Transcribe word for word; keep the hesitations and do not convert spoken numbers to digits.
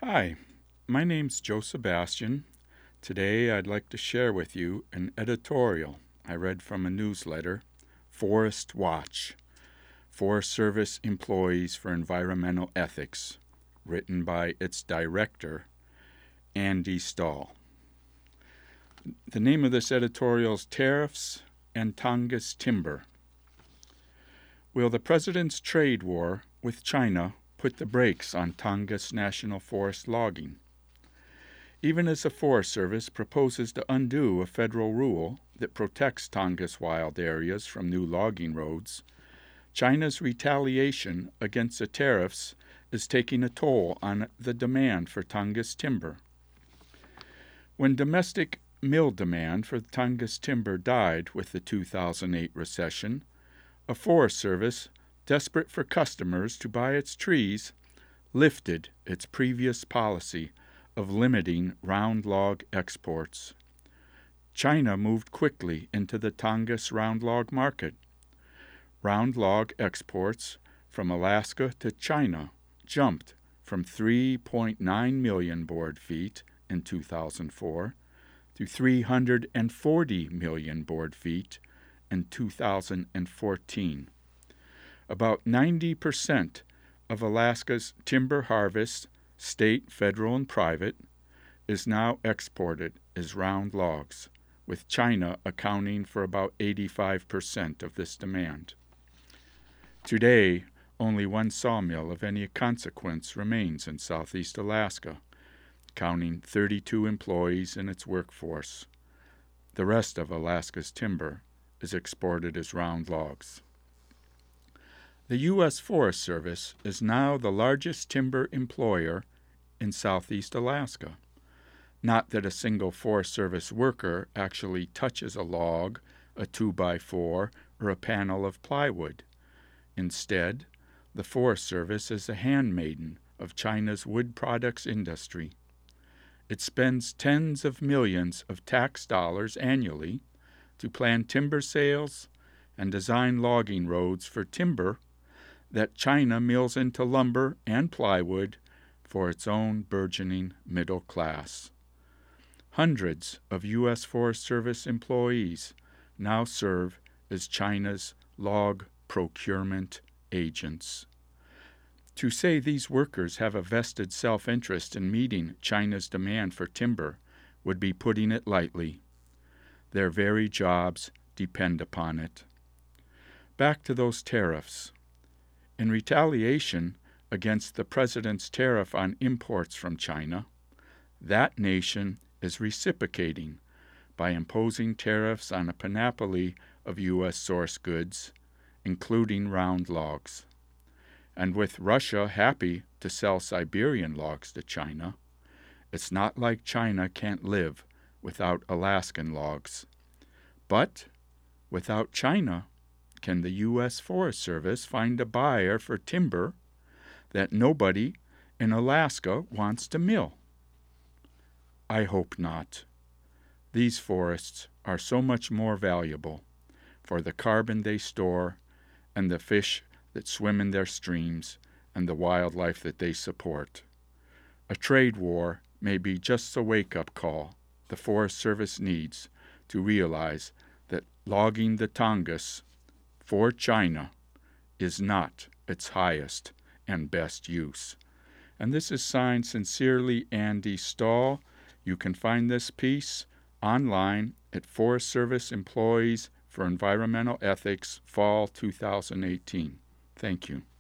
Hi, my name's Joe Sebastian. Today I'd like to share with you an editorial I read from a newsletter, Forest Watch, Forest Service Employees for Environmental Ethics, written by its director, Andy Stahl. The name of this editorial is Tariffs and Tongass Timber. Will the President's trade war with China put the brakes on Tongass National Forest logging? Even as the Forest Service proposes to undo a federal rule that protects Tongass wild areas from new logging roads, China's retaliation against the tariffs is taking a toll on the demand for Tongass timber. When domestic mill demand for Tongass timber died with the two thousand eight recession, a Forest Service, desperate for customers to buy its trees, lifted its previous policy of limiting round log exports. China moved quickly into the Tongass round log market. Round log exports from Alaska to China jumped from three point nine million board feet in two thousand four to three hundred forty million board feet in two thousand fourteen. About ninety percent of Alaska's timber harvest, state, federal, and private, is now exported as round logs, with China accounting for about eighty-five percent of this demand. Today, only one sawmill of any consequence remains in southeast Alaska, counting thirty-two employees in its workforce. The rest of Alaska's timber is exported as round logs. The U S Forest Service is now the largest timber employer in southeast Alaska. Not that a single Forest Service worker actually touches a log, a two by four, or a panel of plywood. Instead, the Forest Service is the handmaiden of China's wood products industry. It spends tens of millions of tax dollars annually to plan timber sales and design logging roads for timber that China mills into lumber and plywood for its own burgeoning middle class. Hundreds of U S Forest Service employees now serve as China's log procurement agents. To say these workers have a vested self-interest in meeting China's demand for timber would be putting it lightly. Their very jobs depend upon it. Back to those tariffs. In retaliation against the President's tariff on imports from China, that nation is reciprocating by imposing tariffs on a panoply of U S source goods, including round logs. And with Russia happy to sell Siberian logs to China, it's not like China can't live without Alaskan logs. But without China, can the U S Forest Service find a buyer for timber that nobody in Alaska wants to mill? I hope not. These forests are so much more valuable for the carbon they store and the fish that swim in their streams and the wildlife that they support. A trade war may be just the wake-up call the Forest Service needs to realize that logging the Tongass for China is not its highest and best use. And this is signed sincerely Andy Stahl. You can find this piece online at Forest Service Employees for Environmental Ethics, Fall two thousand eighteen. Thank you.